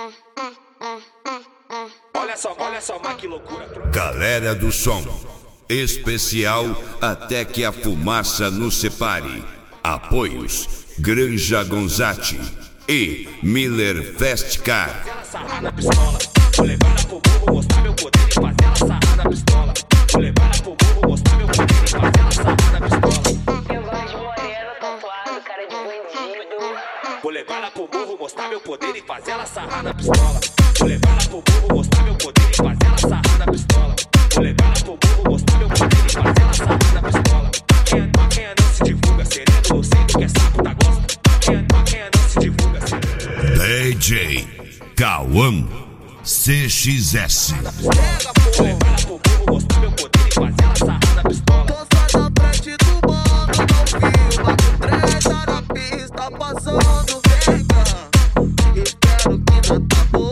Olha só, mas que loucura. Galera do som, especial até que a fumaça nos separe. Apoios Granja Gonzatti e Miller Fast Car. Ela sarrar na pistola, vou levar ela pro burro, mostrar meu poder e fazer ela sarrar na pistola. Vou levar ela pro burro, mostrar meu poder e fazer ela sarrar na pistola. Eu gosto de moreno, tatuado, cara de bandido. Vou levar ela pro burro, mostrar meu poder e fazer ela sarrar na pistola. Vou levar ela pro burro, mostrar meu poder e fazer ela sarrar na pistola. Vou levar ela pro burro, mostrar meu poder e fazer ela sarrar na pistola. Quem não se divulga sereno, sei do que é saco da gosta. Quem não se divulga sereno. DJ Cauã CXS. Vou levar ela pro burro, mostrar meu poder e fazer ela sarrar na pistola. Tô só na frente do mano, não filma com treta na pista, passando vem cá. Espero que não tá por